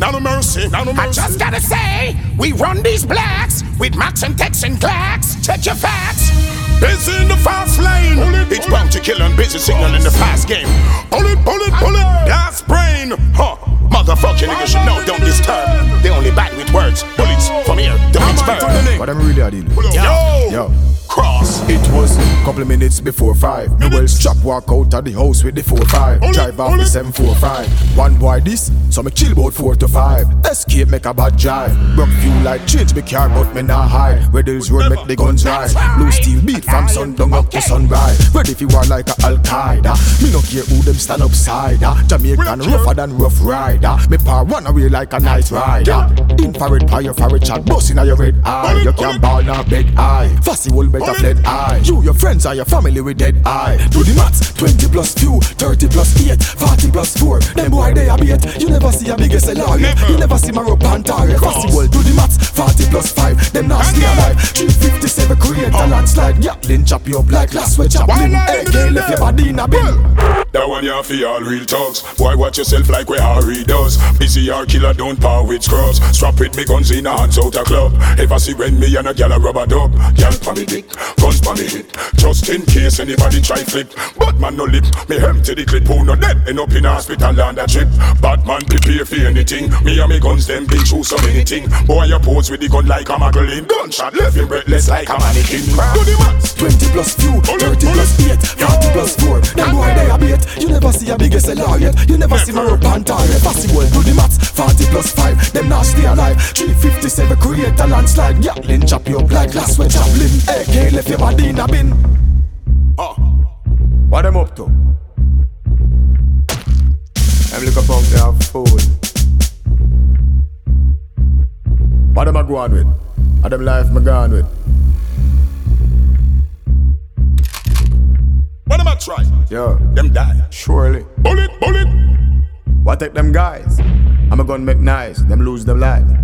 Now no mercy, now no mercy. I just gotta say, we run these blacks with Max and Tex and Clacks. Check your facts. Busy in the fast lane. It's bound to kill and busy signal in the fast game. Bullet, gas brain. Huh. Motherfucking niggas should know, don't disturb. They only bad with words. Bullets from here to Pittsburgh. What I'm really at it. Yo. Cross. It was couple of minutes before 5. Me well strap walk out of the house with the 4-5. Drive off the 745. One boy this, so me chill about 4 to 5. Escape make a bad drive. Broke fuel like change me car but me not hide. Riddles road make the guns rise. Blue steel beat from sundown up to sunrise. Ready if you are like a Al-Qaeda. Me no care who them stand upside. Jamaican rougher than rough rider. Me par run away like a night rider. Infrared fire for a chat busting on your red eye. You can't ball now big eye. Fussy will better fled eye. You, your friends or your family with dead eye. Do the maths, 20 plus few, 30 plus 8, 40 plus 4. Them boy they a bait. You never see a biggest seller. You never see my rope and target. Fussy will do the maths, 40 plus 5. Them not stay alive. 357 create a landslide. Yaplin chop you up like last week Chaplin. AK left your body in a bin. That one you for all real talks. Why watch yourself like where Harry does? Busy our killer don't power with scrubs. Strap with me guns in a hands out a club. If I see when me and a gal a rub a dub. Gal pa me dick, guns pa me hit. Just in case anybody try flip. Batman no lip, me empty the clip. Who no dead, end up in hospital land a trip. Batman prepare for anything. Me and me guns them been through so many thing. Boy you pose with the gun like a Magdalene. Gunshot left him breathless like a mannequin. Do the maths, 20 plus few, 30 plus 8, 40 plus 4. Them boy they a bait. You never see a biggest seller yet. You never see my rope and target. Fussy well, do the maths, 40 plus 5. Them not stay alive. 357 create a landslide. Yaplin chop you up like last week Chaplin. AK left your body in a bin. What them up to? Them look up they have food. What them a go on with? What them life me gone with? what am I try? Yo, Them die. surely. Bullet. What take them guys? I'm a gun make nice. Them lose them life.